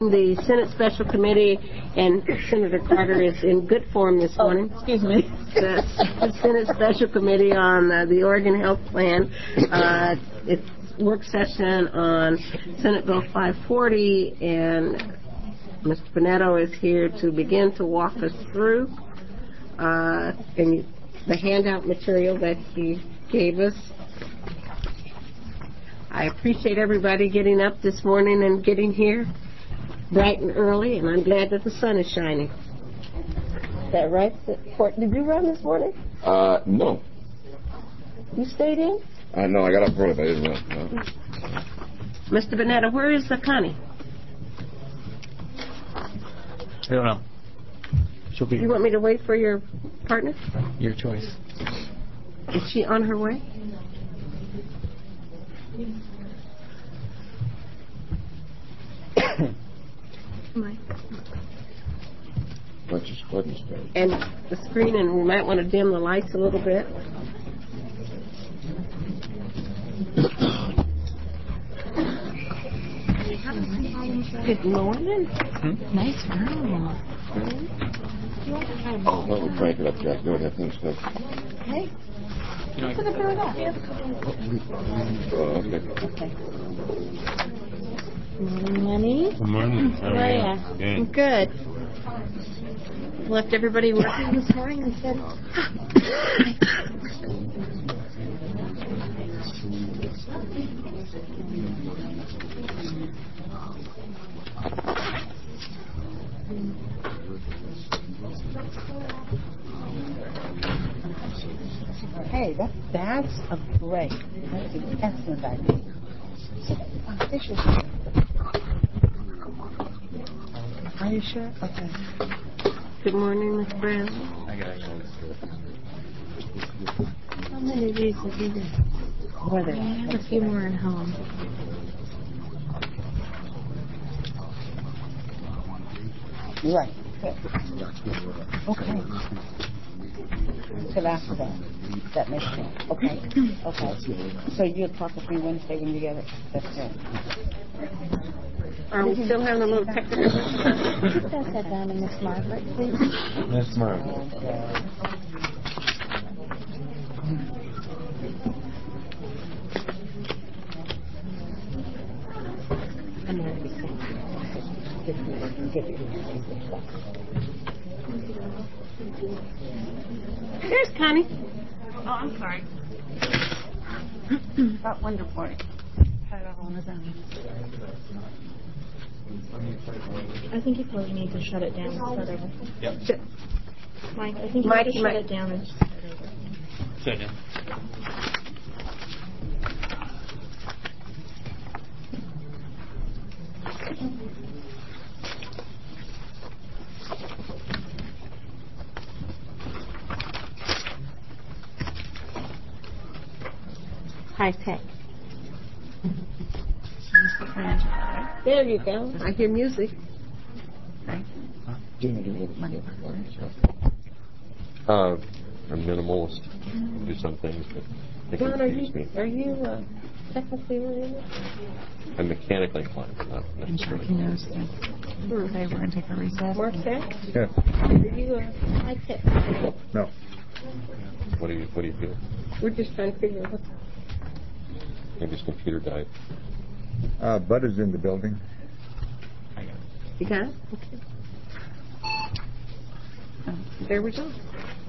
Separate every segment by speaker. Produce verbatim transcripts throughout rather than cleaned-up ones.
Speaker 1: The Senate Special Committee, and Senator Carter is in good form this morning.
Speaker 2: Oh, excuse me.
Speaker 1: The, the Senate Special Committee on uh, the Oregon Health Plan. Uh, it's work session on Senate Bill five forty, and Mister Bonetto is here to begin to walk us through uh, and the handout material that he gave us. I appreciate everybody getting up this morning and getting here bright and early, and I'm glad that the sun is shining. Is that right? Court, did you run this morning?
Speaker 3: Uh, no.
Speaker 1: You stayed in?
Speaker 3: Uh, no, I got up early, but I didn't run. No.
Speaker 1: Mister Bonetto, where is the Connie?
Speaker 4: I don't know. She'll be.
Speaker 1: You want me to wait for your partner?
Speaker 4: Your choice.
Speaker 1: Is she on her way?
Speaker 3: Mike. Let's just go ahead and start.
Speaker 1: And the screen, and we might want to dim the lights a little bit. Good morning.
Speaker 2: Hmm? Nice room.
Speaker 3: Oh, well, we'll crank it up, Jack. Go ahead. Things good.
Speaker 2: Hey. Look at the bird up.
Speaker 3: Oh, okay.
Speaker 2: Okay. Morning, Lenny.
Speaker 5: Good morning. How are you?
Speaker 2: I'm good. Left everybody working this morning and said, hey, that, that's a great, that's an excellent idea. Are you sure? Okay.
Speaker 1: Good morning, Miss Brown.
Speaker 4: I got it.
Speaker 2: How many of these have you done?
Speaker 1: Were there?
Speaker 2: I have a few more at home. Right. Okay. Till after that. That makes sense. Okay. Okay. So you'll talk with me Wednesday when you get it. That's good.
Speaker 1: Are we still having a little technical?
Speaker 2: Could you pass that down to Miss Margaret, please?
Speaker 4: Miss Margaret.
Speaker 1: I'm going to be saying, There's Connie.
Speaker 2: Oh, I'm sorry. About Wonder Boy. Had it all on his own. I think you probably need to shut it down and start over.
Speaker 4: Yep.
Speaker 2: Mike, I think you
Speaker 1: Mike,
Speaker 2: need to
Speaker 1: Mike.
Speaker 2: shut it down and start over.
Speaker 4: Sit down.
Speaker 1: High tech. There you go. I hear music.
Speaker 3: Uh, I'm minimalist. Do some things, but they
Speaker 1: John, are
Speaker 3: confuse
Speaker 1: you,
Speaker 3: me.
Speaker 1: are you uh, technically oriented?
Speaker 3: I'm mechanically inclined, but not
Speaker 2: And
Speaker 3: necessarily.
Speaker 2: Jackie knows that. Okay, we're going to take a recess.
Speaker 1: Mark that?
Speaker 6: Yeah.
Speaker 1: Are you uh, high tech?
Speaker 6: No.
Speaker 3: What do you What do you feel?
Speaker 1: We're just trying to figure out what.
Speaker 3: Maybe his computer died.
Speaker 6: Uh, Bud is in the building.
Speaker 4: I got it.
Speaker 1: You got it? Okay. There we go.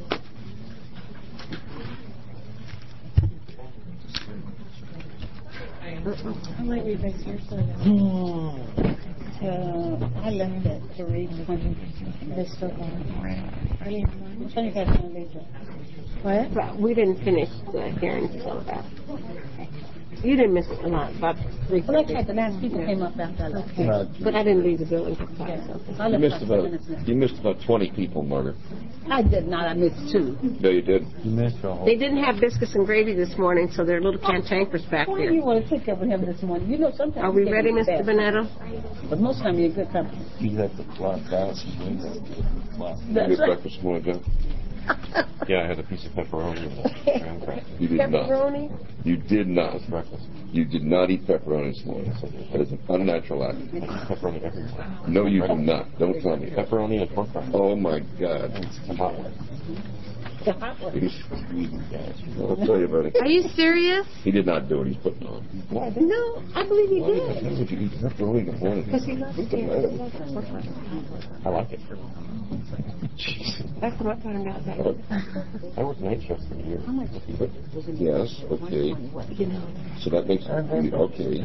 Speaker 2: How might we fix your soda? So I left at three twenty. They still got it. Early in the morning. Which one you guys going to leave it? What?
Speaker 1: But we didn't finish the hearing till about. You didn't miss a lot, about three.
Speaker 2: Well, that's right. The last people came up after I left.
Speaker 1: Okay.
Speaker 6: Uh,
Speaker 1: But I didn't leave the building till five.
Speaker 2: Yeah.
Speaker 1: So.
Speaker 2: I
Speaker 3: You
Speaker 2: left
Speaker 3: missed
Speaker 2: about
Speaker 3: about
Speaker 2: ten minutes left.
Speaker 3: You missed about twenty people, Margaret.
Speaker 2: I did not. I missed two.
Speaker 3: No, you did.
Speaker 4: You missed the whole.
Speaker 1: They didn't have biscuits and gravy this morning, so they're little cantankerous back
Speaker 2: Why do
Speaker 1: there.
Speaker 2: you want to take up with him this morning? You know, sometimes.
Speaker 1: Are we
Speaker 2: you get
Speaker 1: ready,
Speaker 2: him
Speaker 1: Mister
Speaker 2: bad.
Speaker 1: Bonetto?
Speaker 2: But most of the time, you're in good company.
Speaker 4: You got the clock out.
Speaker 2: That's
Speaker 3: Good
Speaker 2: right.
Speaker 3: breakfast morning, John. Yeah, I had a piece of pepperoni and a graham cracker.
Speaker 5: You did not.
Speaker 1: Pepperoni?
Speaker 5: You did not.
Speaker 3: That's breakfast.
Speaker 5: You did not eat pepperoni this morning. That is an unnatural act.
Speaker 3: I eat pepperoni every morning.
Speaker 5: No, you do not. Don't tell me that.
Speaker 3: Pepperoni and pork rinds.
Speaker 5: Oh, my God.
Speaker 3: It's a hot one.
Speaker 1: The hot one.
Speaker 5: I'll tell you about it.
Speaker 1: Are you serious?
Speaker 5: He did not do it. He's putting on.
Speaker 1: No, I believe he
Speaker 5: How
Speaker 1: did.
Speaker 5: would you eat pepperoni in the morning?
Speaker 1: Because he loves
Speaker 5: What's the
Speaker 1: it.
Speaker 5: matter?
Speaker 3: I like it.
Speaker 1: That's what I found out that.
Speaker 3: I worked night shifts for a year.
Speaker 5: Yes, okay. So that makes you, okay.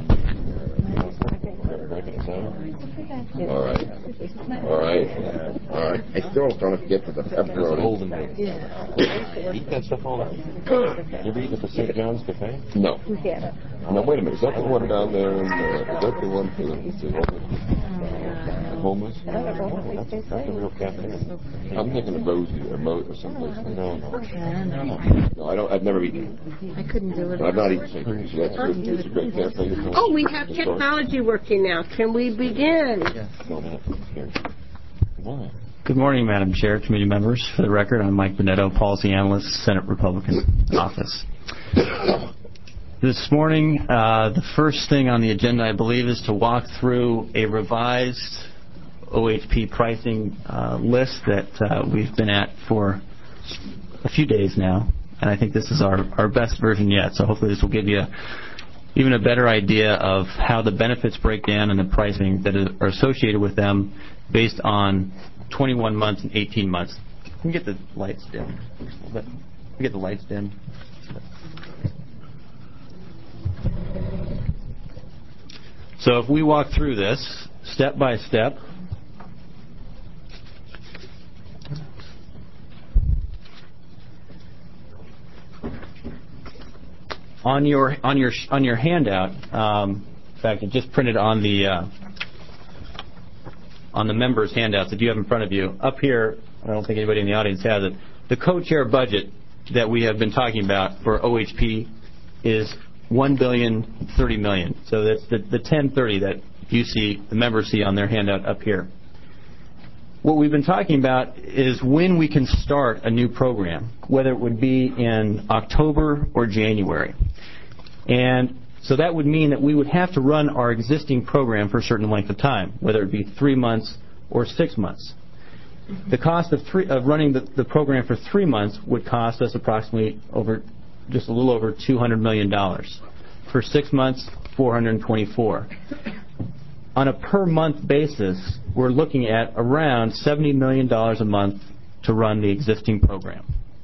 Speaker 5: All right. All right. All right. I still don't get to the pepperoni.
Speaker 3: Golden egg. Eat that stuff all day. You ever eat at the Saint John's Cafe?
Speaker 5: No. No, wait a minute. Is that the one down there? In, uh, is that the one for the, the homeless?
Speaker 3: That's, that's a real cafe.
Speaker 5: I'm thinking of Rosie or Mo or someplace.
Speaker 3: No, no.
Speaker 5: No, I don't. I've never eaten.
Speaker 1: I couldn't do it.
Speaker 5: I've not eaten Saint John's. So that's good. It's a great cafe.
Speaker 1: Oh, we have technology working now. Can we begin?
Speaker 3: No, no. Here. Come on.
Speaker 7: Good morning, Madam Chair, committee members. For the record, I'm Mike Bonetto, Policy Analyst, Senate Republican Office. This morning, uh, the first thing on the agenda, I believe, is to walk through a revised O H P pricing uh, list that uh, we've been at for a few days now, and I think this is our, our best version yet, so hopefully this will give you even a better idea of how the benefits break down and the pricing that are associated with them based on twenty-one months and eighteen months. Can you get the lights dim? Can you get the lights dim? So if we walk through this step by step, on your on your on your handout, um, in fact, it just printed on the uh, on the members' handouts that you have in front of you. Up here, I don't think anybody in the audience has it. The co-chair budget that we have been talking about for O H P is one billion thirty million. So that's the, the ten thirty that you see, the members see on their handout up here. What we've been talking about is when we can start a new program, whether it would be in October or January. And so that would mean that we would have to run our existing program for a certain length of time, whether it be three months or six months. The cost of, three, of running the, the program for three months would cost us approximately over just a little over two hundred million dollars. For six months, four hundred twenty-four. On a per month basis, we're looking at around seventy million dollars a month to run the existing program.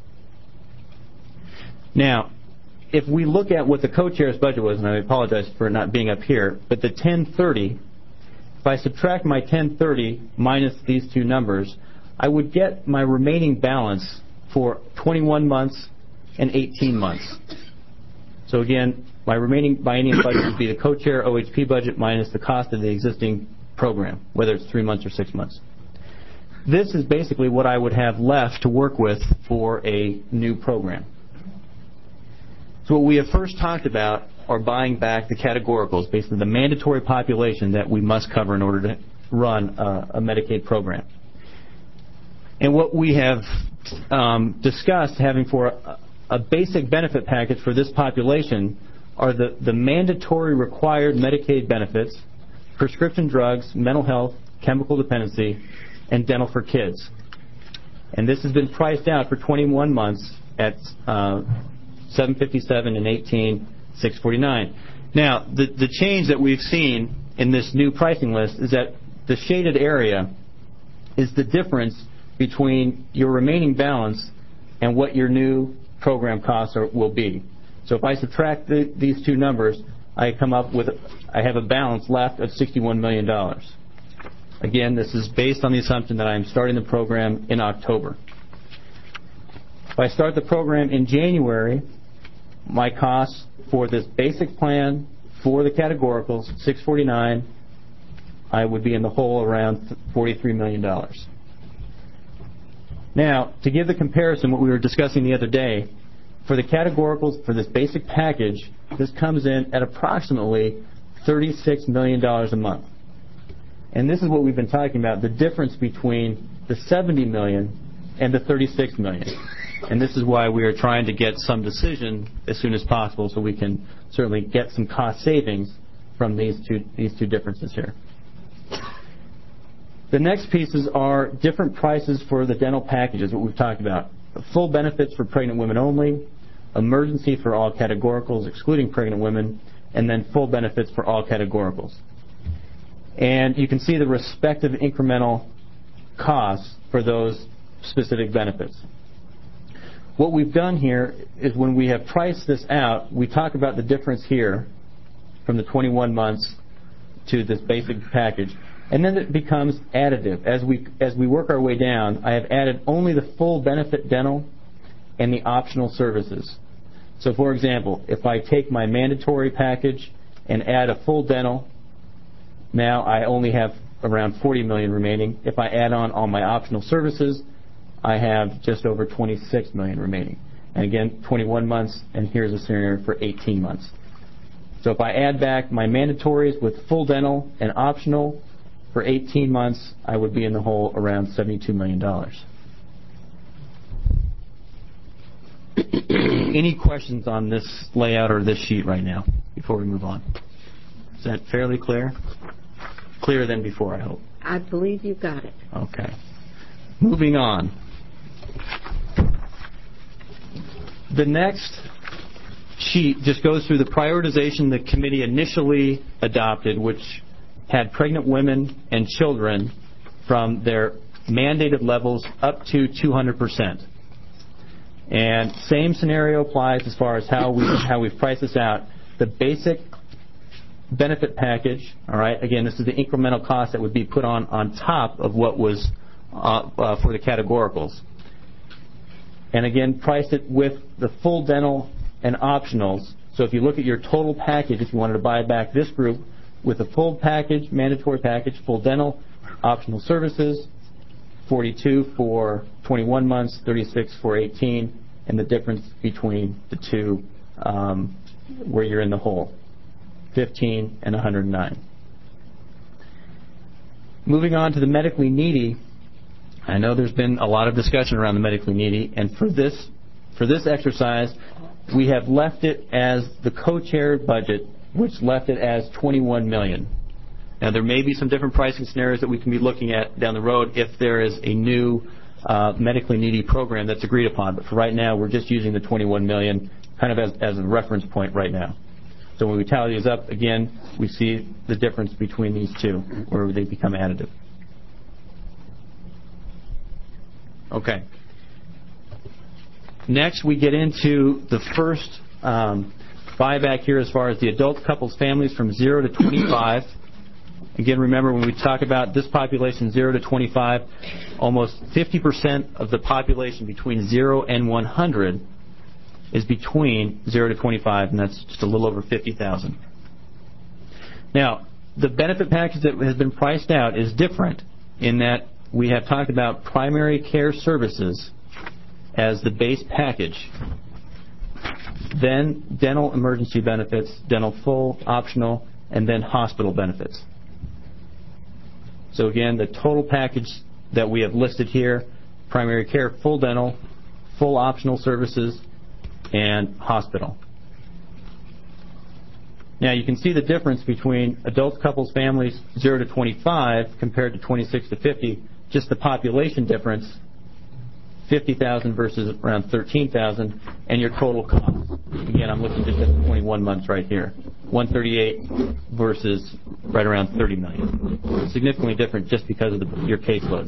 Speaker 7: Now, if we look at what the co-chair's budget was, and I apologize for not being up here, but the ten thirty, if I subtract my ten thirty minus these two numbers, I would get my remaining balance for twenty-one months and eighteen months. So again, my remaining biennium budget would be the co-chair O H P budget minus the cost of the existing program, whether it's three months or six months. This is basically what I would have left to work with for a new program. So what we have first talked about are buying back the categoricals, basically the mandatory population that we must cover in order to run a, a Medicaid program. And what we have um, discussed having for a, a basic benefit package for this population are the, the mandatory required Medicaid benefits, prescription drugs, mental health, chemical dependency, and dental for kids. And this has been priced out for twenty-one months at uh, seven fifty-seven and eighteen six forty-nine. Now, the, the change that we've seen in this new pricing list is that the shaded area is the difference between your remaining balance and what your new program costs are, will be. So if I subtract the, these two numbers, I come up with, I have a balance left of sixty-one million dollars. Again, this is based on the assumption that I'm starting the program in October. If I start the program in January, my costs for this basic plan for the categoricals, six forty-nine, I would be in the hole around forty-three million dollars. Now, to give the comparison, what we were discussing the other day, for the categoricals for this basic package, this comes in at approximately thirty-six million dollars a month. And this is what we've been talking about, the difference between the seventy million dollars and the thirty-six million dollars. And this is why we are trying to get some decision as soon as possible so we can certainly get some cost savings from these two, these two differences here. The next pieces are different prices for the dental packages, what we've talked about. Full benefits for pregnant women only, emergency for all categoricals excluding pregnant women, and then full benefits for all categoricals. And you can see the respective incremental costs for those specific benefits. What we've done here is when we have priced this out, we talk about the difference here from the twenty-one months to this basic package. And then it becomes additive. As we as we work our way down, I have added only the full benefit dental and the optional services. So for example, if I take my mandatory package and add a full dental, now I only have around forty million dollars remaining. If I add on all my optional services, I have just over twenty-six million dollars remaining. And again, twenty-one months, and here's a scenario for eighteen months. So if I add back my mandatories with full dental and optional for eighteen months, I would be in the hole around seventy-two million dollars. Any questions on this layout or this sheet right now before we move on? Is that fairly clear? Clearer than before, I hope.
Speaker 1: I believe you got it.
Speaker 7: Okay. Moving on. The next sheet just goes through the prioritization the committee initially adopted, which had pregnant women and children from their mandated levels up to two hundred percent. And same scenario applies as far as how we how we've priced this out. The basic benefit package, all right, again, this is the incremental cost that would be put on on top of what was uh, uh, for the categoricals. And again, priced it with the full dental and optionals. So if you look at your total package, if you wanted to buy back this group, with a full package, mandatory package, full dental, optional services, forty-two for twenty-one months, thirty-six for eighteen, and the difference between the two um, where you're in the hole, fifteen and one hundred nine. Moving on to the medically needy, I know there's been a lot of discussion around the medically needy, and for this for this exercise, we have left it as the co-chaired budget, which left it as twenty-one million dollars. Now, there may be some different pricing scenarios that we can be looking at down the road if there is a new uh, medically needy program that's agreed upon. But for right now, we're just using the twenty-one million dollars kind of as, as a reference point right now. So when we tally these up, again, we see the difference between these two, where they become additive. Okay. Next, we get into the first um, buyback here as far as the adult couples families from zero to twenty-five. Again, remember when we talk about this population, zero to twenty-five, almost fifty percent of the population between zero and one hundred is between zero to twenty-five, and that's just a little over fifty thousand. Now, the benefit package that has been priced out is different in that we have talked about primary care services as the base package, then dental emergency benefits, dental full, optional, and then hospital benefits. So again, the total package that we have listed here, primary care, full dental, full optional services, and hospital. Now you can see the difference between adult couples families zero to twenty-five compared to twenty-six to fifty, just the population difference, fifty thousand versus around thirteen thousand, and your total cost. Again, I'm looking just at twenty-one months right here. one thirty-eight versus right around thirty million. Significantly different just because of the, your caseload.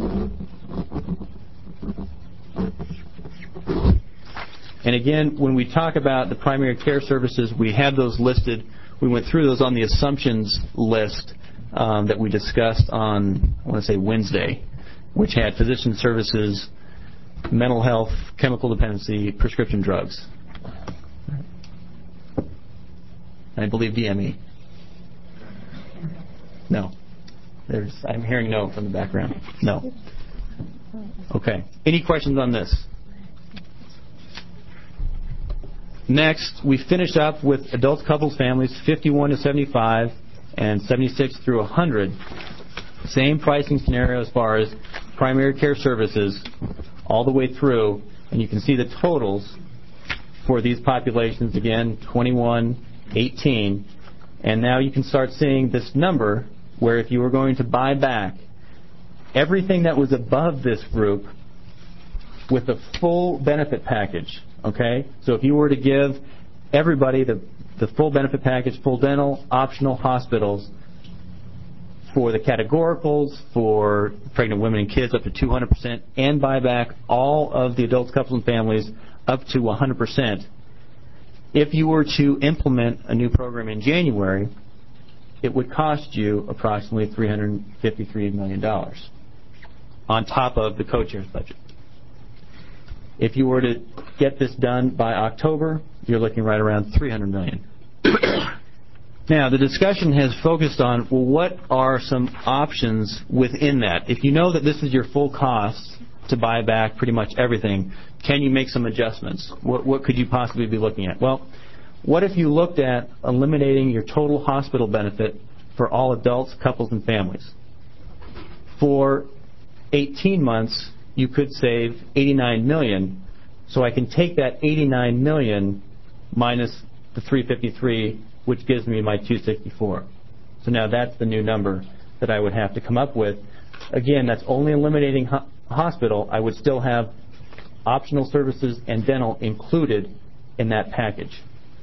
Speaker 7: And again, when we talk about the primary care services, we have those listed. We went through those on the assumptions list um, that we discussed on, I want to say Wednesday, which had physician services, mental health, chemical dependency, prescription drugs. I believe D M E. No. There's. I'm hearing no from the background. No. Okay. Any questions on this? Next, we finish up with adult couples families fifty-one to seventy-five and seventy-six through one hundred. Same pricing scenario as far as primary care services, all the way through, and you can see the totals for these populations, again, twenty-one, eighteen, and now you can start seeing this number where if you were going to buy back everything that was above this group with a full benefit package, okay? So if you were to give everybody the, the full benefit package, full dental, optional hospitals, for the categoricals, for pregnant women and kids up to two hundred percent, and buy back all of the adults, couples, and families up to one hundred percent. If you were to implement a new program in January, it would cost you approximately three hundred fifty-three million dollars on top of the co-chair's budget. If you were to get this done by October, you're looking right around three hundred million dollars. Now, the discussion has focused on, well, what are some options within that? If you know that this is your full cost to buy back pretty much everything, can you make some adjustments? What, what could you possibly be looking at? Well, what if you looked at eliminating your total hospital benefit for all adults, couples, and families? For eighteen months, you could save eighty-nine million dollars. So I can take that eighty-nine million dollars minus the three hundred fifty-three, which gives me my two hundred sixty-four. So now that's the new number that I would have to come up with. Again, that's only eliminating ho- hospital. I would still have optional services and dental included in that package.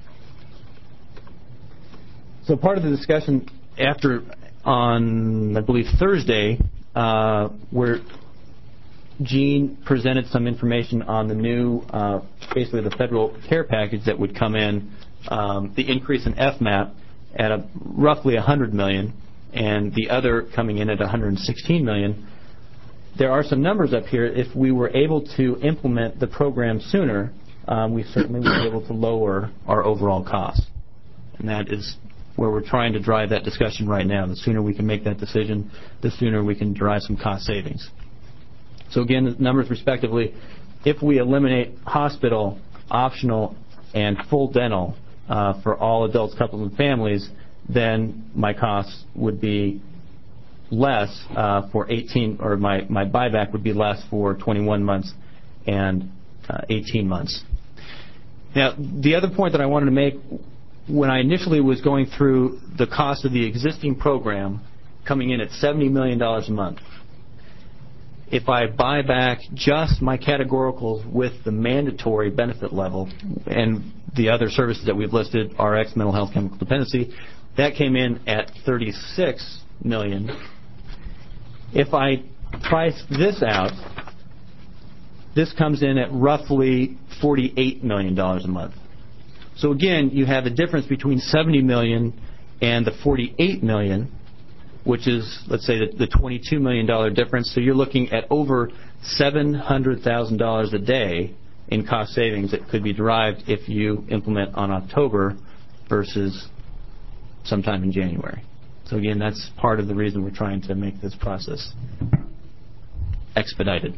Speaker 7: So part of the discussion after, on, I believe, Thursday, uh, where Gene presented some information on the new, uh, basically the federal care package that would come in, um, the increase in F MAP at a, roughly one hundred million dollars, and the other coming in at one hundred sixteen million dollars. There are some numbers up here. If we were able to implement the program sooner, um, we certainly would be able to lower our overall costs. And that is where we're trying to drive that discussion right now. The sooner we can make that decision, the sooner we can derive some cost savings. So again, the numbers respectively, if we eliminate hospital, optional, and full dental uh, for all adults, couples, and families, then my costs would be less uh, for eighteen, or my, my buyback would be less for twenty-one months and uh, eighteen months. Now, the other point that I wanted to make, when I initially was going through the cost of the existing program coming in at seventy million dollars a month, if I buy back just my categoricals with the mandatory benefit level and the other services that we've listed, R X, mental health, chemical dependency, that came in at thirty-six million dollars. If I price this out, this comes in at roughly forty-eight million dollars a month. So again, you have a difference between seventy million dollars and the forty-eight million dollars, which is, let's say, the, the twenty-two million dollars difference. So you're looking at over seven hundred thousand dollars a day in cost savings that could be derived if you implement on October versus sometime in January. So again, that's part of the reason we're trying to make this process expedited.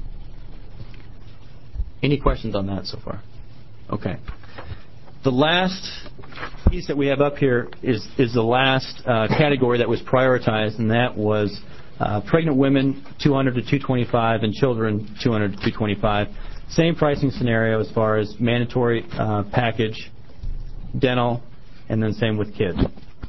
Speaker 7: Any questions on that so far? Okay. The last piece that we have up here is, is the last uh, category that was prioritized, and that was uh, pregnant women, two hundred to two twenty-five, and children, two hundred to two twenty-five. Same pricing scenario as far as mandatory uh, package, dental, and then same with kids.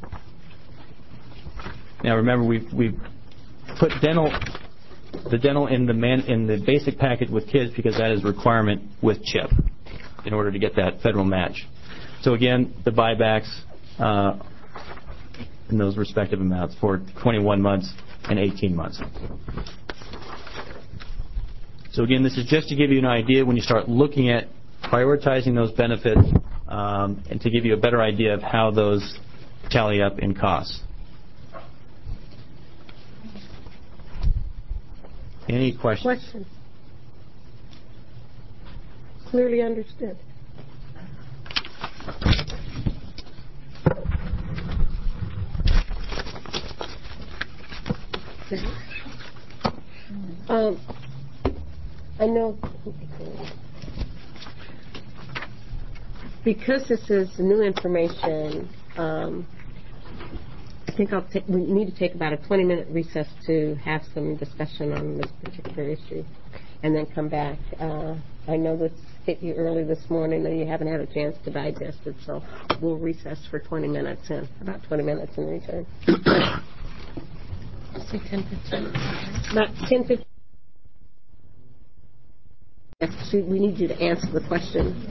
Speaker 7: Now remember, we've, we've put dental, the dental in the man, in the basic package with kids because that is a requirement with CHIP in order to get that federal match. So again, the buybacks uh, in those respective amounts for twenty-one months and eighteen months. So again, this is just to give you an idea when you start looking at prioritizing those benefits um, and to give you a better idea of how those tally up in costs. Any questions?
Speaker 1: Questions? Clearly understood. Um, I know because this is new information, um, I think I'll take, we need to take about a twenty minute recess to have some discussion on this particular issue. and then come back. Uh, I know this hit you early this morning and you haven't had a chance to digest it, so we'll recess for twenty minutes and about twenty minutes and return.
Speaker 2: Say ten fifteen.
Speaker 1: About ten fifteen. Actually, we need you to answer the question.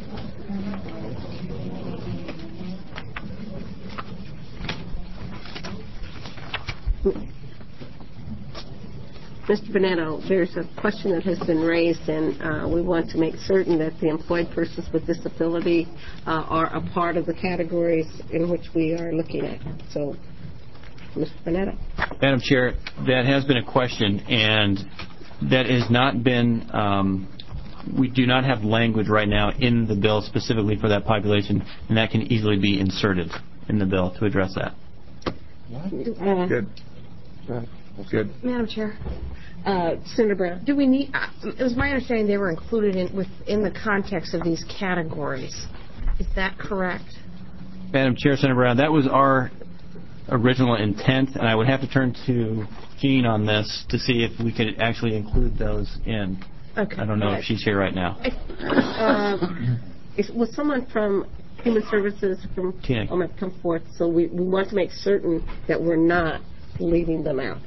Speaker 1: Mister Bonetto, there's a question that has been raised, and uh, we want to make certain that the employed persons with disability uh, are a part of the categories in which we are looking at. So, Mister Bonetto.
Speaker 7: Madam Chair, that has been a question, and that has not been, um, we do not have language right now in the bill specifically for that population, and that can easily be inserted in the bill to address that.
Speaker 1: Uh,
Speaker 6: Good. Good.
Speaker 2: Madam Chair,
Speaker 1: uh, Senator Brown.
Speaker 2: do we need? Uh, it was my understanding they were included in within the context of these categories. Is that correct?
Speaker 7: Madam Chair, Senator Brown, that was our original intent, and I would have to turn to Jean on this to see if we could actually include those in.
Speaker 2: Okay.
Speaker 7: I don't know if she's here right now.
Speaker 1: Uh, is, was someone from Human Services from
Speaker 7: Tina.
Speaker 1: oh, might come forth? So we, we want to make certain that we're not leaving them out.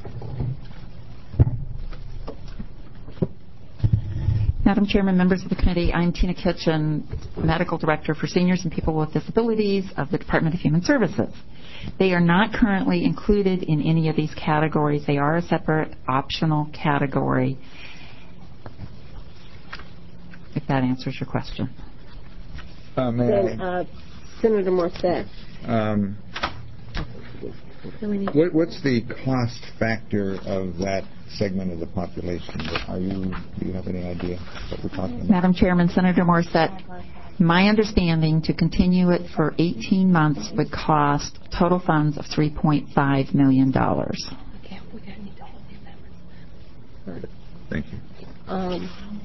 Speaker 8: Madam Chairman, members of the committee, I'm Tina Kitchen, Medical Director for Seniors and People with Disabilities of the Department of Human Services. They are not currently included in any of these categories. They are a separate optional category, if that answers your question.
Speaker 6: Uh, may
Speaker 1: Then,
Speaker 6: I,
Speaker 1: uh, Senator Morset.
Speaker 6: um, what, what's the cost factor of that segment of the population? Are you, do you have any idea what we're talking about?
Speaker 8: Madam Chairman, Senator Morset, my understanding to continue it for eighteen months would cost total funds of three point five million dollars.
Speaker 6: Thank you.
Speaker 1: Um,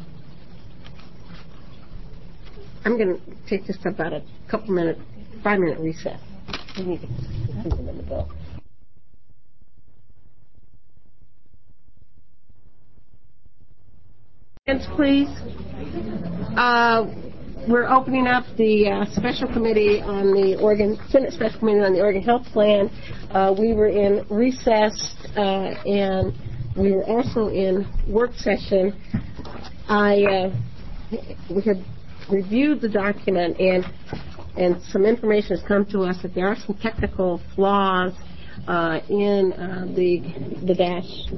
Speaker 1: I'm going to take just about a couple minute, five minute recess. We need to put them in the bill. Hands, please. Uh, we're opening up the uh, special committee on the Oregon Senate Special Committee on the Oregon Health Plan. Uh, we were in recess uh, and we were also in work session. I uh, we had reviewed the document and and some information has come to us that there are some technical flaws uh, in uh, the the dash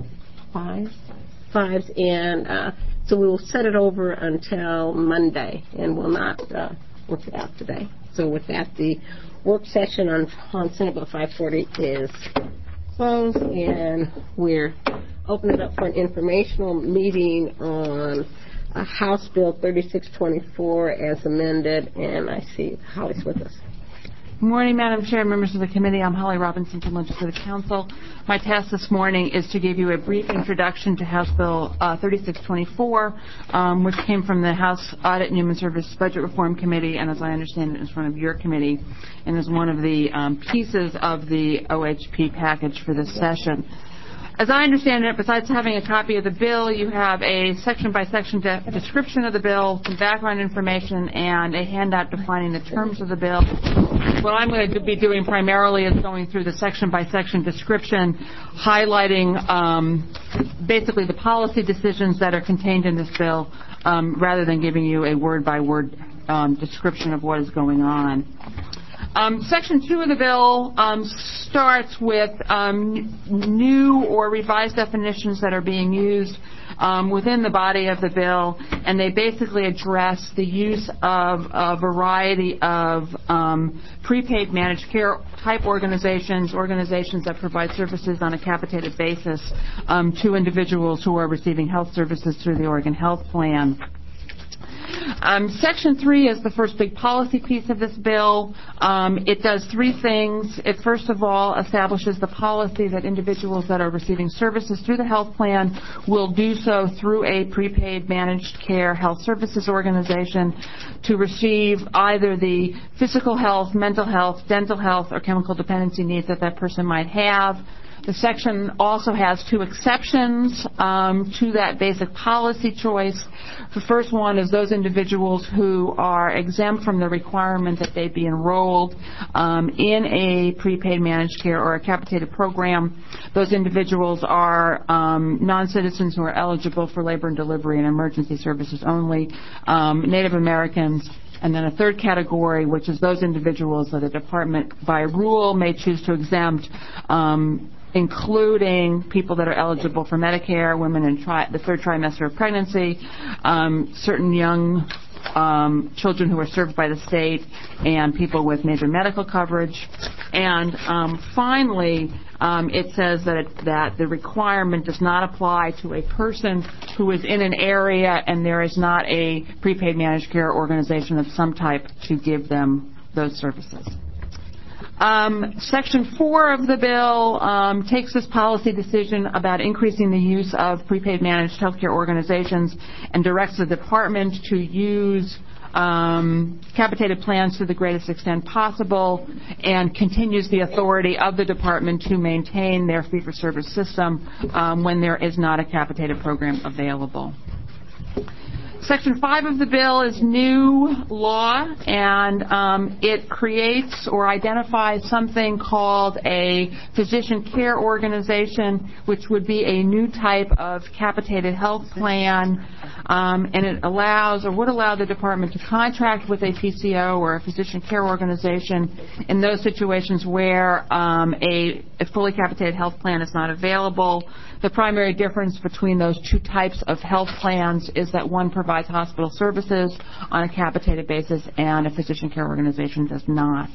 Speaker 1: fives fives and uh, so we will set it over until Monday and will not uh, work it out today. So with that, the work session on on Senate Bill five forty is closed and we're opening it up for an informational meeting on Uh, House Bill thirty-six twenty-four as amended, and I see Holly's with us.
Speaker 9: Good morning, Madam Chair, members of the committee. I'm Holly Robinson from Legislative Council. My task this morning is to give you a brief introduction to House Bill uh, thirty-six twenty-four, um, which came from the House Audit and Human Service Budget Reform Committee, and as I understand it, is in front of your committee, and is one of the um, pieces of the O H P package for this session. As I understand it, besides having a copy of the bill, you have a section-by-section de- description of the bill, some background information, and a handout defining the terms of the bill. What I'm going to be doing primarily is going through the section-by-section description, highlighting um, basically the policy decisions that are contained in this bill, um, rather than giving you a word-by-word um, description of what is going on. Um, Section two of the bill um, starts with um, new or revised definitions that are being used um, within the body of the bill, and they basically address the use of a variety of um, prepaid managed care type organizations, organizations that provide services on a capitated basis um, to individuals who are receiving health services through the Oregon Health Plan. Um, Section three is the first big policy piece of this bill. Um, it does three things. It first of all establishes the policy that individuals that are receiving services through the health plan will do so through a prepaid managed care health services organization to receive either the physical health, mental health, dental health, or chemical dependency needs that that person might have. The section also has two exceptions um, to that basic policy choice. The first one is those individuals who are exempt from the requirement that they be enrolled um, in a prepaid managed care or a capitated program. Those individuals are um, non-citizens who are eligible for labor and delivery and emergency services only, um, Native Americans, and then a third category, which is those individuals that the department by rule may choose to exempt, um, including people that are eligible for Medicare, women in tri- the third trimester of pregnancy, um, certain young um, children who are served by the state, and people with major medical coverage. And um, finally, um, it says that, it, that the requirement does not apply to a person who is in an area and there is not a prepaid managed care organization of some type to give them those services. Um, Section four of the bill um, takes this policy decision about increasing the use of prepaid managed healthcare organizations and directs the department to use um, capitated plans to the greatest extent possible, and continues the authority of the department to maintain their fee-for-service system um, when there is not a capitated program available. Section five of the bill is new law, and um, it creates or identifies something called a physician care organization, which would be a new type of capitated health plan, um, and it allows or would allow the department to contract with a P C O or a physician care organization in those situations where um, a, a fully capitated health plan is not available. The primary difference between those two types of health plans is that one provides hospital services on a capitated basis and a physician care organization does not.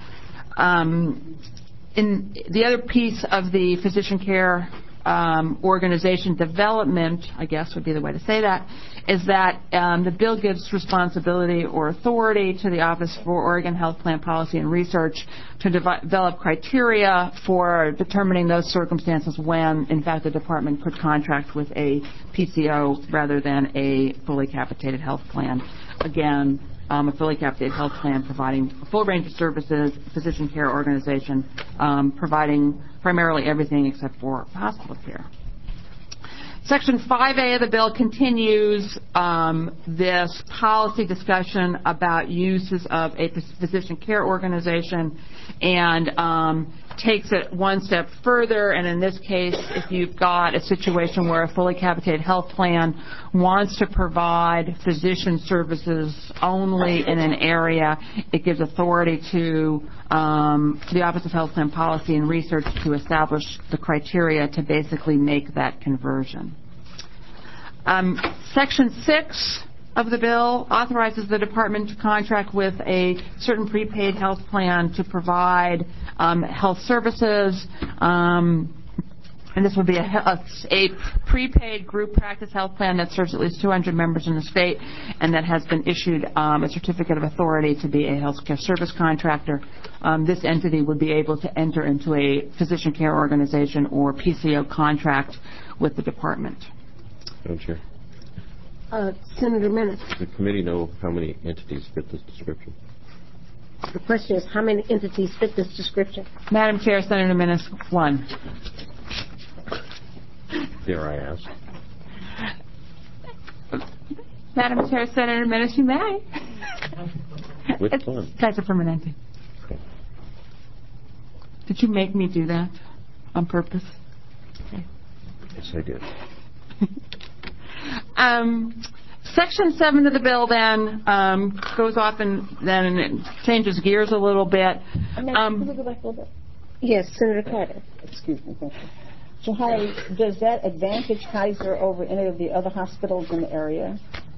Speaker 9: Um, in the other piece of the physician care um, organization development, I guess would be the way to say that, is that um, the bill gives responsibility or authority to the Office for Oregon Health Plan Policy and Research to dev- develop criteria for determining those circumstances when, in fact, the department could contract with a P C O rather than a fully capitated health plan. Again, um, a fully capitated health plan providing a full range of services, physician care organization um, providing primarily everything except for hospital care. Section five A of the bill continues um, this policy discussion about uses of a physician care organization and um, takes it one step further. And in this case, if you've got a situation where a fully capitated health plan wants to provide physician services only in an area, it gives authority to um, the Office of Health Plan Policy and Research to establish the criteria to basically make that conversion. Um, Section six of the bill authorizes the department to contract with a certain prepaid health plan to provide um, health services. Um, and this would be a, a, a prepaid group practice health plan that serves at least two hundred members in the state and that has been issued um, a certificate of authority to be a healthcare service contractor. Um, this entity would be able to enter into a physician care organization or P C O contract with the department.
Speaker 3: Madam Chair.
Speaker 1: Uh, Senator Menace.
Speaker 3: Does the committee know how many entities fit this description?
Speaker 1: The question is, how many entities fit this description?
Speaker 9: Madam Chair, Senator Menace, one.
Speaker 3: Dare I ask?
Speaker 9: Madam Chair, Senator Menace, you may.
Speaker 3: Which
Speaker 9: it's
Speaker 3: one?
Speaker 9: Kaiser Permanente.
Speaker 3: Okay.
Speaker 9: Did you make me do that on purpose? Okay.
Speaker 3: Yes, I did.
Speaker 9: Um, Section seven of the bill then um, goes off and then it changes gears a little bit.
Speaker 2: Um, Can we go back a little bit?
Speaker 1: Yes, Senator Carter.
Speaker 2: Excuse me. Thank you. So, Holly, does that advantage Kaiser over any of the other hospitals in the area?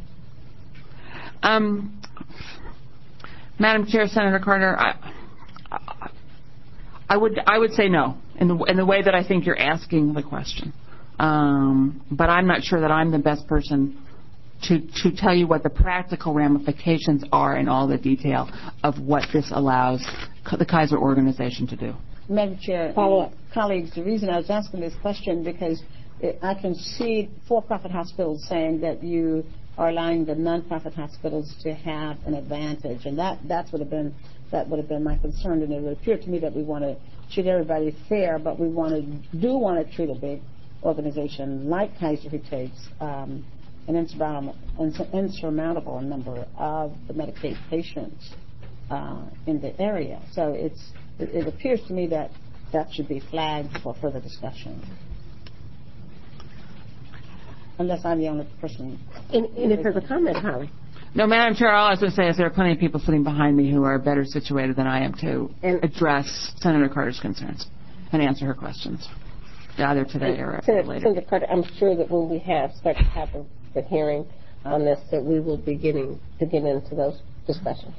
Speaker 9: Um, Madam Chair, Senator Carter, I, I, I would I would say no in the in the way that I think you're asking the question. Um, but I'm not sure that I'm the best person to, to tell you what the practical ramifications are in all the detail of what this allows the Kaiser organization to do.
Speaker 2: Madam Chair, follow up. Colleagues, the reason I was asking this question because it, I can see for-profit hospitals saying that you are allowing the non-profit hospitals to have an advantage, and that, that would have been that would have been my concern, and it would appear to me that we want to treat everybody fair, but we want to do want to treat a big organization like Kaiser, who takes um, an insurmountable, insurmountable number of the Medicaid patients uh, in the area. So it's it, it appears to me that that should be flagged for further discussion. Unless I'm the only person.
Speaker 1: Any, any further comment, Holly?
Speaker 9: No, Madam Chair, all I was going to say is there are plenty of people sitting behind me who are better situated than I am to
Speaker 1: And-
Speaker 9: address Senator Carter's concerns and answer her questions, either today or
Speaker 1: Senator,
Speaker 9: later.
Speaker 1: Senator Carter, I'm sure that when we have start to have the, the hearing on this, that we will be getting to get into those discussions.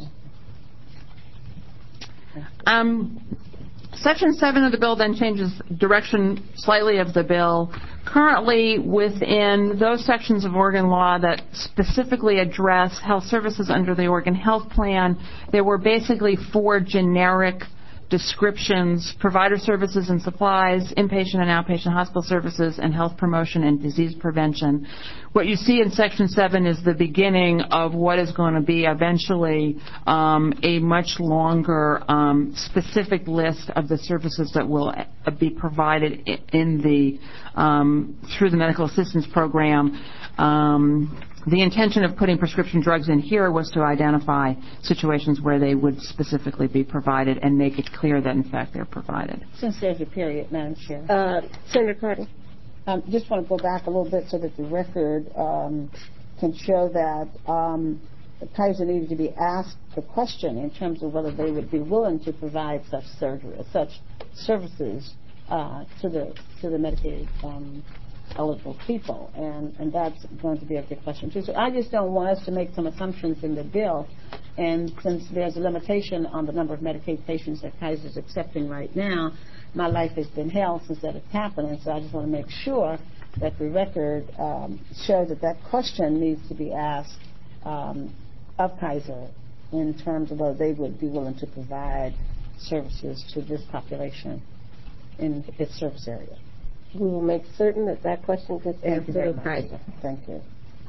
Speaker 9: Um, Section seven of the bill then changes direction slightly of the bill. Currently, within those sections of Oregon law that specifically address health services under the Oregon Health Plan, there were basically four generic descriptions: provider services and supplies, inpatient and outpatient hospital services, and health promotion and disease prevention. What you see in Section seven is the beginning of what is going to be eventually um, a much longer um, specific list of the services that will uh, be provided in the um, through the medical assistance program. Um, The intention of putting prescription drugs in here was to identify situations where they would specifically be provided and make it clear that, in fact, they're provided.
Speaker 2: Since there's a period, Madam Chair.
Speaker 1: Uh, Senator Carter.
Speaker 2: I um, just want to go back a little bit so that the record um, can show that um, Kaiser needed to be asked the question in terms of whether they would be willing to provide such surgery, such services uh, to the to the Medicaid um, eligible people, and, and that's going to be a good question too. So I just don't want us to make some assumptions in the bill, and since there's a limitation on the number of Medicaid patients that Kaiser is accepting right now, my life has been hell since that has happened, and so I just want to make sure that the record um, shows that that question needs to be asked um, of Kaiser in terms of whether they would be willing to provide services to this population in its service area.
Speaker 1: We will make certain that that question gets answered at Kaiser.
Speaker 2: Thank you.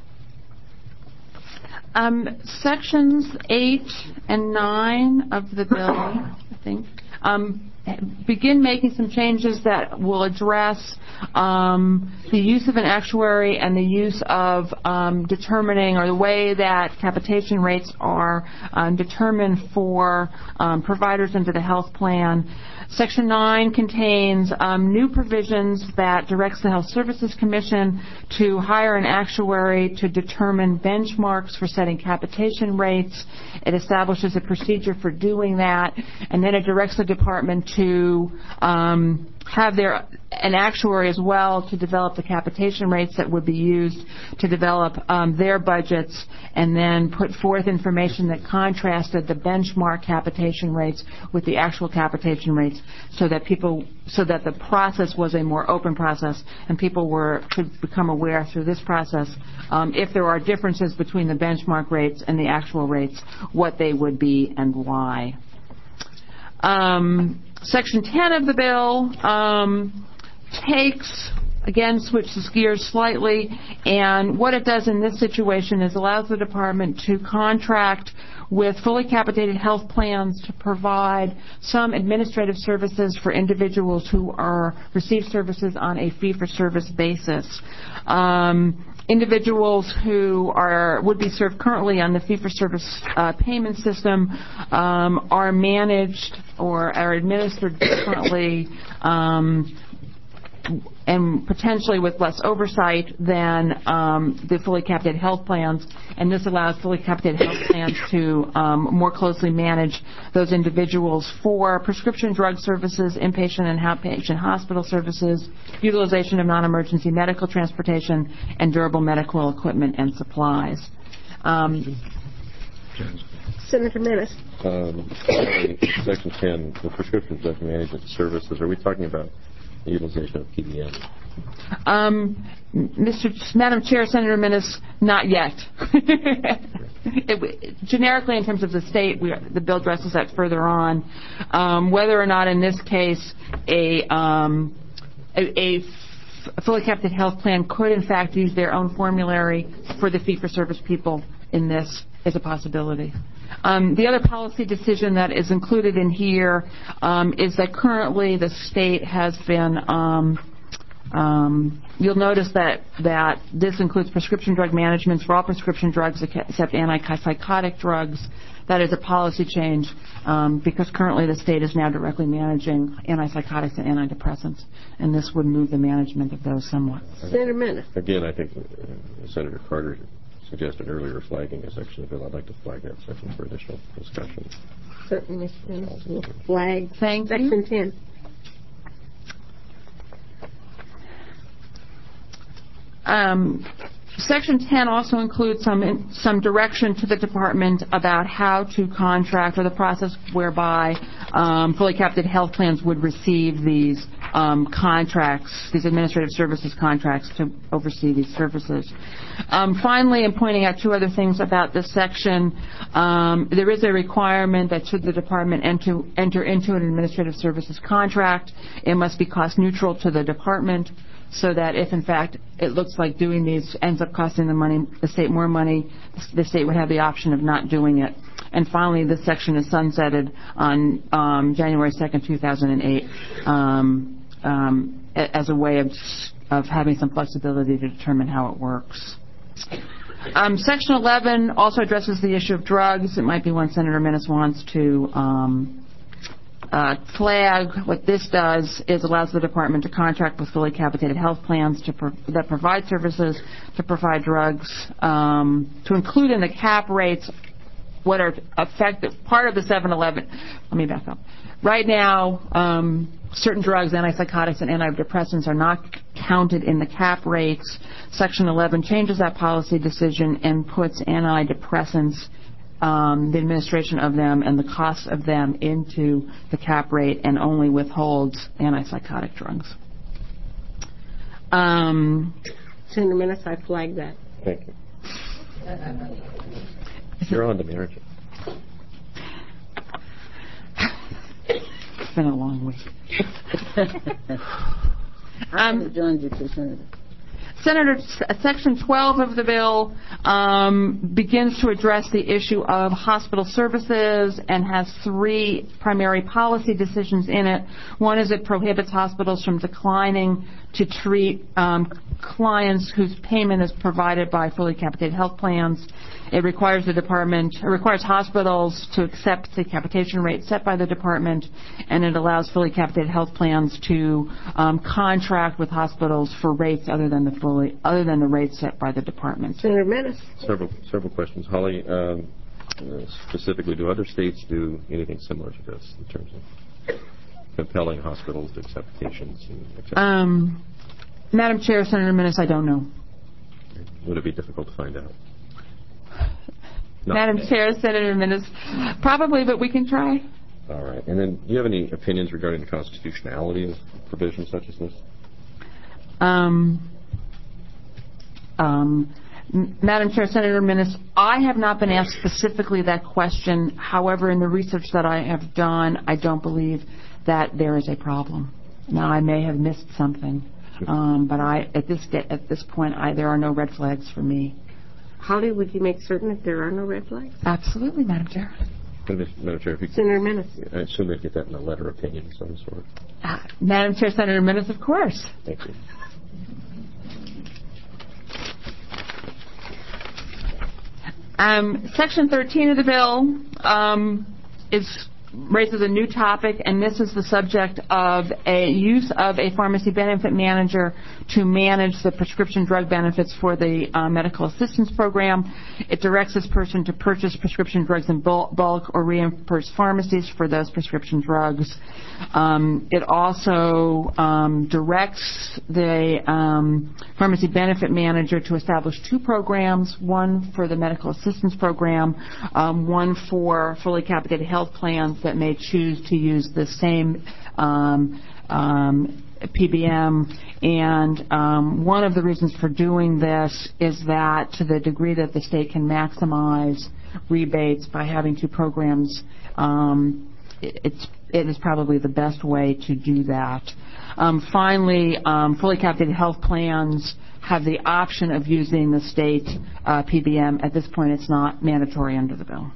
Speaker 9: Um, sections eight and nine of the bill, I think, um, begin making some changes that will address um, the use of an actuary and the use of um, determining, or the way that capitation rates are um, determined for um, providers under the health plan. Section nine contains um, new provisions that directs the Health Services Commission to hire an actuary to determine benchmarks for setting capitation rates. It establishes a procedure for doing that, and then it directs the department to um, have their an actuary as well to develop the capitation rates that would be used to develop um, their budgets, and then put forth information that contrasted the benchmark capitation rates with the actual capitation rates, so that people, so that the process was a more open process, and people were could become aware through this process um, if there are differences between the benchmark rates and the actual rates, what they would be and why. Um, Section ten of the bill um, takes, again, switches gears slightly, and what it does in this situation is allows the department to contract with fully capitated health plans to provide some administrative services for individuals who are receive services on a fee-for-service basis. Um, individuals who are would be served currently on the fee-for-service uh, payment system um, are managed or are administered differently um, and potentially with less oversight than um, the fully capitated health plans, and this allows fully capitated health plans to um, more closely manage those individuals for prescription drug services, inpatient and outpatient hospital services, utilization of non-emergency medical transportation, and durable medical equipment and supplies. Um,
Speaker 1: Senator Menace.
Speaker 3: Um, Section ten, the prescription drug management services, are we talking about the utilization of P B M?
Speaker 9: Um, Mister Madam Chair, Senator Menace, not yet. it, generically, in terms of the state, we, the bill addresses that further on. Um, whether or not, in this case, a, um, a, a f- fully capitated health plan could, in fact, use their own formulary for the fee-for-service people in this is a possibility. Um, the other policy decision that is included in here um, is that currently the state has been, um, um, you'll notice that, that this includes prescription drug management for all prescription drugs except antipsychotic drugs. That is a policy change um, because currently the state is now directly managing antipsychotics and antidepressants, and this would move the management of those somewhat.
Speaker 1: Senator Menace.
Speaker 3: Again, I think uh, Senator Carter suggested earlier flagging a section of the bill. I'd like to flag that section for additional discussion.
Speaker 1: Certainly, Mister Menace. We'll flag
Speaker 9: Thank
Speaker 1: Section
Speaker 9: you.
Speaker 1: ten.
Speaker 9: Um, Section ten also includes some some direction to the department about how to contract, or the process whereby um, fully capitated health plans would receive these um, contracts, these administrative services contracts to oversee these services. Um, finally, I'm pointing out two other things about this section. Um, there is a requirement that should the department enter, enter into an administrative services contract, it must be cost neutral to the department, so that if, in fact, it looks like doing these ends up costing the money, the state more money, the state would have the option of not doing it. And finally, this section is sunsetted on um, January second, two thousand eight, um, um, as a way of, of having some flexibility to determine how it works. Um, Section eleven also addresses the issue of drugs. It might be one Senator Menace wants to um, Uh, flag. What this does is allows the department to contract with fully capitated health plans to pro- that provide services to provide drugs, um, to include in the cap rates what are effective part of the seven eleven. Let me back up. Right now, um, certain drugs, antipsychotics and antidepressants, are not counted in the cap rates. Section eleven changes that policy decision and puts antidepressants, Um, the administration of them and the cost of them into the cap rate, and only withholds antipsychotic drugs. Um,
Speaker 1: Senator Menace, I flagged that.
Speaker 3: Thank you. You're on to marriage.
Speaker 9: It's been a long week.
Speaker 2: Um, joined you too, Senator.
Speaker 9: Senator, Section twelve of the bill um, begins to address the issue of hospital services and has three primary policy decisions in it. One is it prohibits hospitals from declining to treat um, clients whose payment is provided by fully capitated health plans. It requires the department, it requires hospitals to accept the capitation rate set by the department, and it allows fully capitated health plans to um, contract with hospitals for rates other than the fully, other than the rates set by the department.
Speaker 1: Senator Menace.
Speaker 3: Several several questions, Holly. Um, uh, specifically, do other states do anything similar to this in terms of compelling hospitals to accept patients? And accept
Speaker 9: Um, Madam Chair, Senator Menace, I don't know.
Speaker 3: Would it be difficult to find out? No.
Speaker 9: Madam Chair, Senator Menace, probably, but we can try.
Speaker 3: All right. And then, do you have any opinions regarding the constitutionality of provisions such as this?
Speaker 9: Um, um, M- Madam Chair, Senator Menace, I have not been asked specifically that question. However, in the research that I have done, I don't believe that there is a problem. Now, I may have missed something, um, but I, at this de- at this point, I, there are no red flags for me.
Speaker 1: Holly, would you make certain that there are no red flags?
Speaker 9: Absolutely, Madam Chair.
Speaker 3: Madam Chair, if you could,
Speaker 1: Senator Menace.
Speaker 3: I assume they'd get that in a letter of opinion of some sort.
Speaker 9: Uh, Madam Chair, Senator Menace, of course.
Speaker 3: Thank you.
Speaker 9: Um, Section thirteen of the bill um, is raises a new topic, and this is the subject of a use of a pharmacy benefit manager to manage the prescription drug benefits for the uh, medical assistance program. It directs this person to purchase prescription drugs in bulk or reimburse pharmacies for those prescription drugs. Um, it also um, directs the um, pharmacy benefit manager to establish two programs, one for the medical assistance program, um, one for fully capitated health plans that may choose to use the same um, um, P B M. And um, one of the reasons for doing this is that to the degree that the state can maximize rebates by having two programs, um, it, it's it is probably the best way to do that. Um, finally, um, fully capitated health plans have the option of using the state uh, P B M. At this point, it's not mandatory under the bill.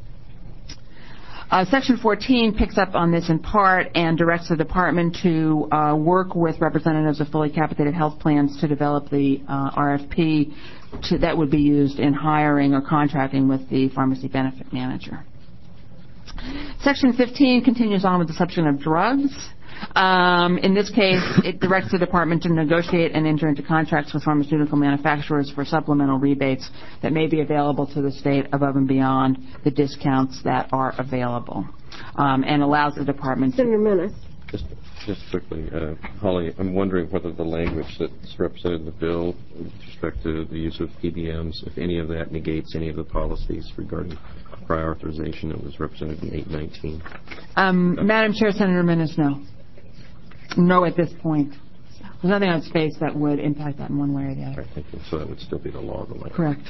Speaker 9: Uh, Section fourteen picks up on this in part and directs the department to uh, work with representatives of fully capitated health plans to develop the uh, R F P to, that would be used in hiring or contracting with the pharmacy benefit manager. Section fifteen continues on with the subject of drugs. Um, in this case, it directs the department to negotiate and enter into contracts with pharmaceutical manufacturers for supplemental rebates that may be available to the state above and beyond the discounts that are available, um, and allows the department
Speaker 1: Senator Menace.
Speaker 3: Just, just quickly, uh, Holly, I'm wondering whether the language that's represented in the bill with respect to the use of P B Ms, if any of that negates any of the policies regarding prior authorization that was represented in eight nineteen.
Speaker 9: Um, Madam Chair, Senator Menace, no. No at this point. There's nothing on its face that would impact that in one way or the other.
Speaker 3: Right, thank you. So that would still be the law of the land.
Speaker 9: Correct.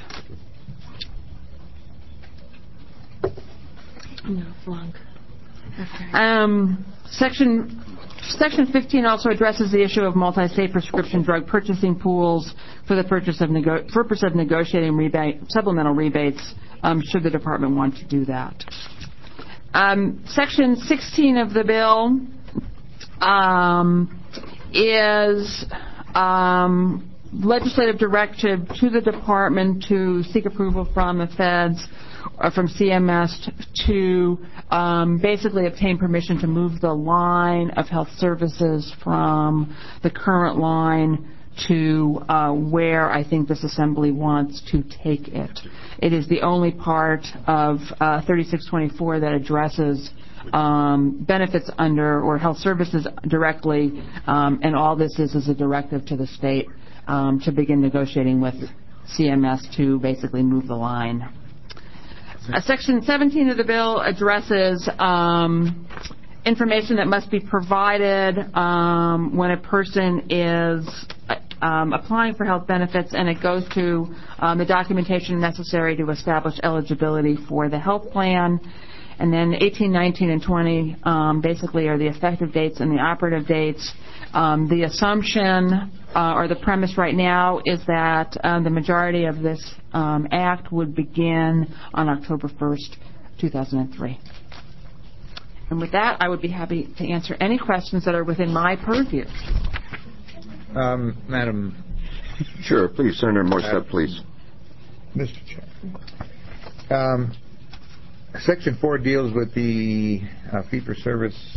Speaker 8: No, it's long. Okay.
Speaker 9: Um, section Section fifteen also addresses the issue of multi-state prescription drug purchasing pools for the purchase of nego- purpose of negotiating rebate, supplemental rebates, um, should the department want to do that. Um, Section sixteen of the bill um, is um, legislative directive to the department to seek approval from the feds or from C M S to um, basically obtain permission to move the line of health services from the current line to uh, where I think this assembly wants to take it. It is the only part of uh, thirty-six twenty-four that addresses um, benefits under or health services directly, um, and all this is is a directive to the state um, to begin negotiating with C M S to basically move the line. Uh, Section seventeen of the bill addresses um, information that must be provided um, when a person is um, applying for health benefits, and it goes to um, the documentation necessary to establish eligibility for the health plan. And then eighteen, nineteen, and twenty um, basically are the effective dates and the operative dates. Um, the assumption uh, or the premise right now is that um, the majority of this um, act would begin on October first, two thousand three. And with that, I would be happy to answer any questions that are within my purview.
Speaker 6: Um, Madam.
Speaker 5: Sure, please, Senator Morissette, please.
Speaker 6: Mister Chair. Um, Section four deals with the uh, fee-for-service,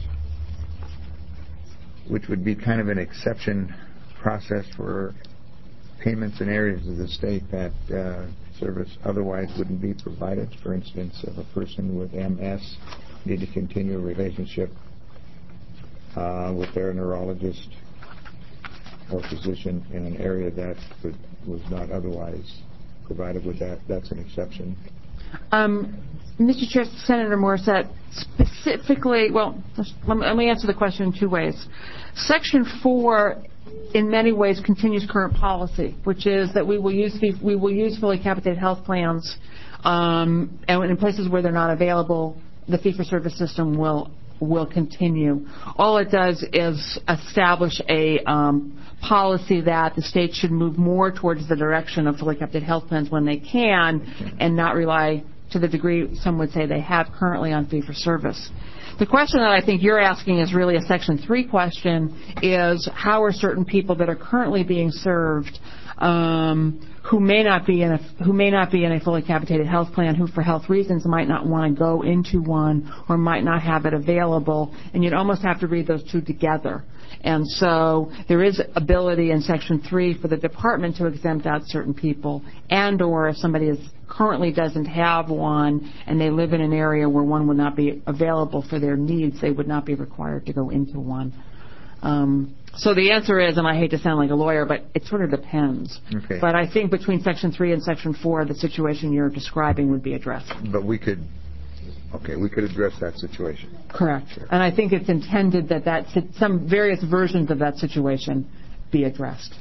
Speaker 6: which would be kind of an exception process for payments in areas of the state that uh, service otherwise wouldn't be provided. For instance, if a person with M S need to continue a relationship uh, with their neurologist or physician in an area that would, was not otherwise provided with that, that's an exception.
Speaker 9: Um, Mister Chair, Senator Morissette, specifically, well, let me, let me answer the question in two ways. Section four, in many ways, continues current policy, which is that we will use fee, we will use fully capitated health plans, um, and in places where they're not available, the fee-for-service system will will continue. All it does is establish a um, policy that the state should move more towards the direction of fully capitated health plans when they can, and not rely to the degree some would say they have currently on fee-for-service. The question that I think you're asking is really a Section three question, is how are certain people that are currently being served um, who may not be in a who may not be in a fully capitated health plan, who for health reasons might not want to go into one or might not have it available, and you'd almost have to read those two together. And so there is ability in Section three for the department to exempt out certain people, and or if somebody is currently doesn't have one and they live in an area where one would not be available for their needs, they would not be required to go into one. Um, so the answer is, and I hate to sound like a lawyer, but it sort of depends.
Speaker 6: Okay.
Speaker 9: But I think between Section three and Section four, the situation you're describing would be addressed.
Speaker 6: But we could, okay, we could address that situation.
Speaker 9: Correct. Sure. And I think it's intended that, that some various versions of that situation be addressed.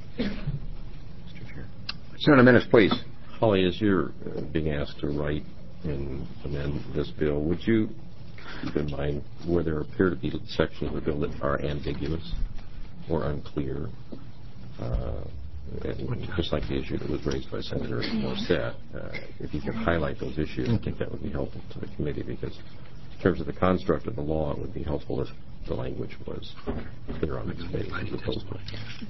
Speaker 5: Senator Menace, please.
Speaker 3: Holly, as you're uh, being asked to write and amend this bill, would you keep in mind where there appear to be sections of the bill that are ambiguous or unclear, uh, and just like the issue that was raised by Senator Morissette, uh, if you could highlight those issues, I think that would be helpful to the committee, because in terms of the construct of the law, it would be helpful if the language was clear on the committee as opposed to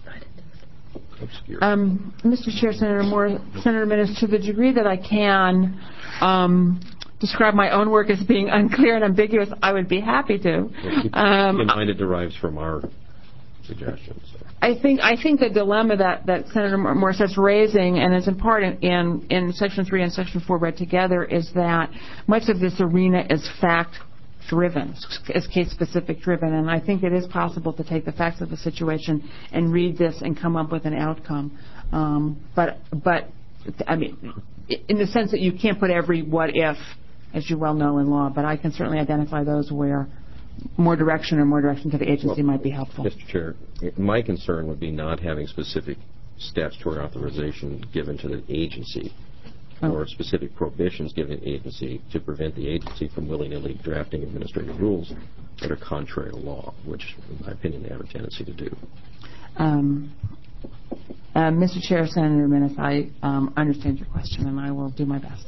Speaker 3: obscure.
Speaker 9: Um, Mister Chair, Senator Moore, Senator Minnis, to the degree that I can um, describe my own work as being unclear and ambiguous, I would be happy to.
Speaker 3: Well, keep
Speaker 9: Um,
Speaker 3: in mind it derives from our suggestions. So.
Speaker 9: I think I think the dilemma that, that Senator Morissette's raising, and is in part in, in, in Section three and Section four read together, is that much of this arena is fact-driven, is case-specific driven, and I think it is possible to take the facts of the situation and read this and come up with an outcome. Um, but, but, I mean, in the sense that you can't put every what-if, as you well know, in law, but I can certainly identify those where more direction or more direction to the agency
Speaker 3: well,
Speaker 9: might be helpful.
Speaker 3: Mister Chair, my concern would be not having specific statutory authorization given to the agency oh. or specific prohibitions given to the agency to prevent the agency from willy-nilly drafting administrative rules that are contrary to law, which, in my opinion, they have a tendency to do.
Speaker 9: Um, uh, Mister Chair, Senator Minnis, I um, understand your question, and I will do my best.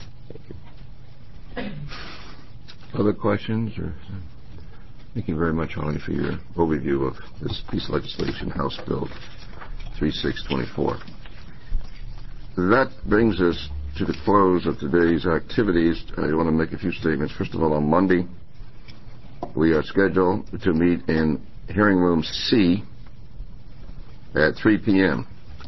Speaker 3: Thank you.
Speaker 5: Other questions? Or? Thank you very much, Holly, for your overview of this piece of legislation, House Bill thirty-six twenty-four. That brings us to the close of today's activities. I want to make a few statements. First of all, on Monday, we are scheduled to meet in Hearing Room C at three p.m.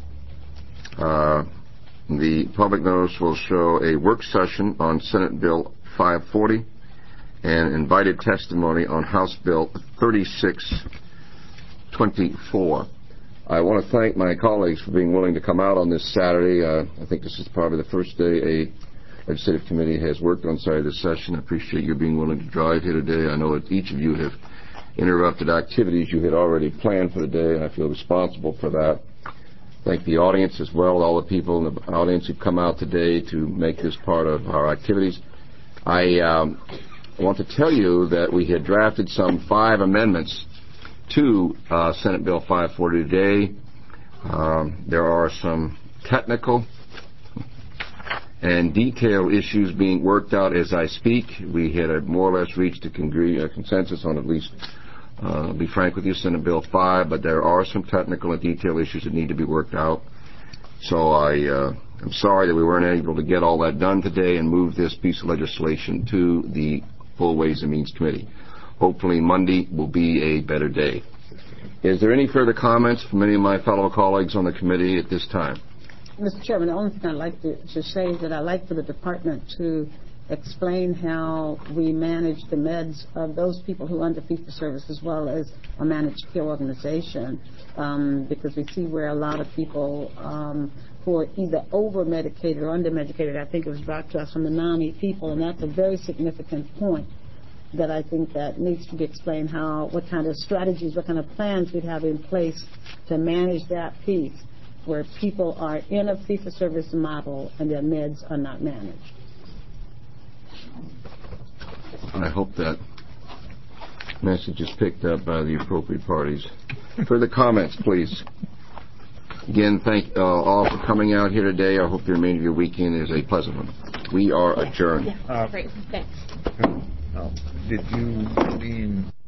Speaker 5: Uh, the public notice will show a work session on Senate Bill five forty and invited testimony on House Bill thirty-six twenty-four. I want to thank my colleagues for being willing to come out on this Saturday. Uh, I think this is probably the first day a legislative committee has worked on Saturday this session. I appreciate you being willing to drive here today. I know that each of you have interrupted activities you had already planned for the day, and I feel responsible for that. Thank the audience as well, all the people in the audience who've come out today to make this part of our activities. I um, want to tell you that we had drafted some five amendments to uh, Senate Bill five forty today. Um, there are some technical and detailed issues being worked out as I speak. We had uh, more or less reached a, congre- a consensus on at least, uh, I'll be frank with you, Senate Bill five, but there are some technical and detailed issues that need to be worked out. So I, uh, I'm sorry that we weren't able to get all that done today and move this piece of legislation to the Full Ways and Means Committee. Hopefully Monday will be a better day. Is there any further comments from any of my fellow colleagues on the committee at this time?
Speaker 2: Mister Chairman, the only thing I'd like to, to say is that I'd like for the department to explain how we manage the meds of those people who are under fee-for-service as well as a managed care organization, um, because we see where a lot of people um, who are either over-medicated or under-medicated, I think it was brought to us from the NAMI people, and that's a very significant point that I think that needs to be explained, how, what kind of strategies, what kind of plans we'd have in place to manage that piece where people are in a fee-for-service model and their meds are not managed.
Speaker 5: I hope that message is picked up by the appropriate parties. Further comments, please. Again, thank uh, all for coming out here today. I hope the remainder of your weekend is a pleasant one. We are adjourned.
Speaker 1: Yeah, great. Thanks.
Speaker 6: Uh, did you mean